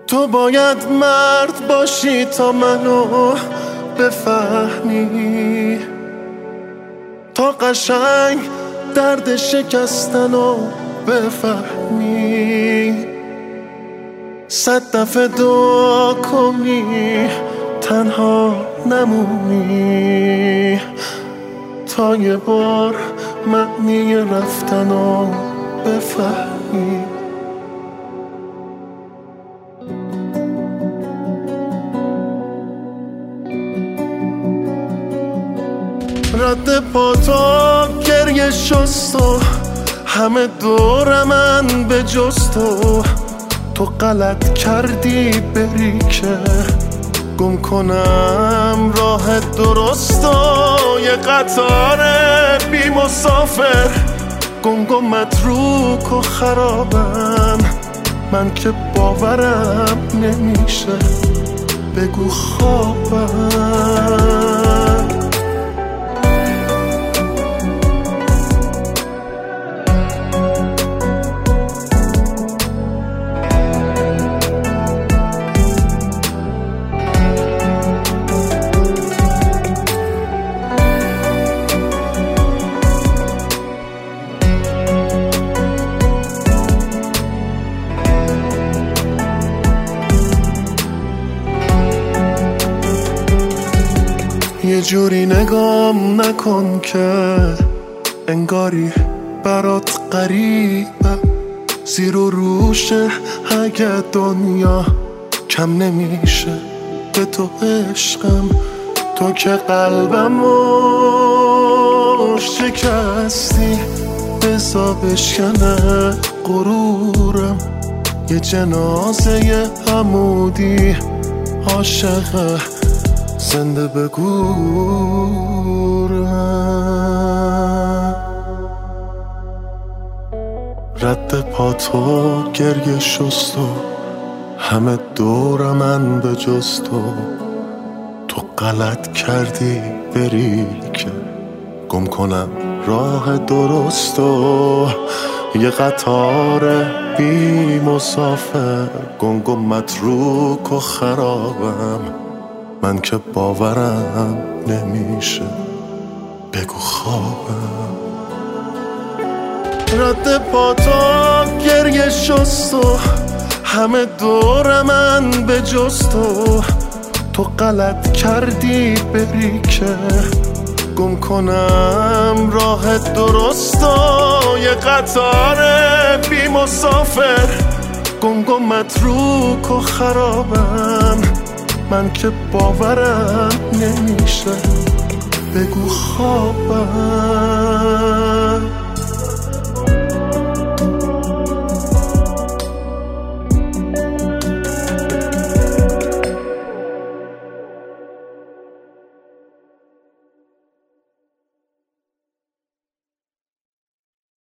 تو باید مرد باشی تا منو بفهمی، تا قشنگ درد شکستنو بفهمی. 100 دفعه دعا کنی تنها نمونی، تا یه بار معنی رفتنو بفهمی. رد پا تا گریه شست و همه دور من به جز تو غلط کردی بری که گم کنم راه درست و یه قطار بی مسافر گنگ و متروک و خرابم. من که باورم نمیشه بگو خوابم. یه جوری نگام نکن که انگاری برات غریبه، زیر و روشه اگه دنیا کم نمیشه به تو عشقم. تو که قلبمو شکستی بزا بشکنه غرورم. یه جنازه عمودی عاشقه زنده بگورم. رد پاتو گریه شست و همه دور من به جز تو غلط کردی بری که گم کنم راه درست و یه قطار بی مسافر گنگ و متروک و خرابم. من که باورم نمیشه بگو خوابم. رد پاتا گریه شست و همه دور من به جز تو غلط کردی بری که گم کنم راه درست و یه قطار بی مسافر گنگ و متروک و خرابم. من که باورم نمیشه بگو خوابم.